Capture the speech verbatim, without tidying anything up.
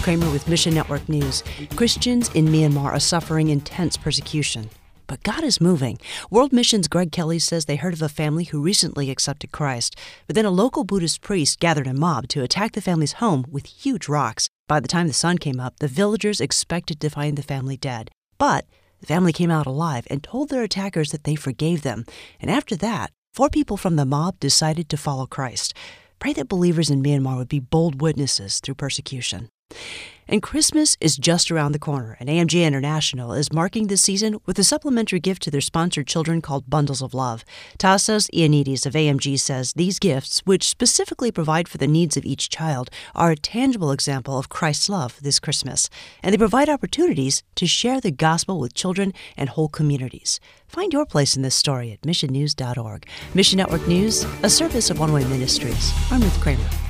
Kramer with Mission Network News. Christians in Myanmar are suffering intense persecution. But God is moving. World Mission's Greg Kelly says they heard of a family who recently accepted Christ. But then a local Buddhist priest gathered a mob to attack the family's home with huge rocks. By the time the sun came up, the villagers expected to find the family dead. But the family came out alive and told their attackers that they forgave them. And after that, four people from the mob decided to follow Christ. Pray that believers in Myanmar would be bold witnesses through persecution. And Christmas is just around the corner, and A M G International is marking this season with a supplementary gift to their sponsored children called Bundles of Love. Tassos Ioannidis of A M G says these gifts, which specifically provide for the needs of each child, are a tangible example of Christ's love this Christmas, and they provide opportunities to share the gospel with children and whole communities. Find your place in this story at mission news dot org. Mission Network News, a service of One Way Ministries. I'm Ruth Kramer.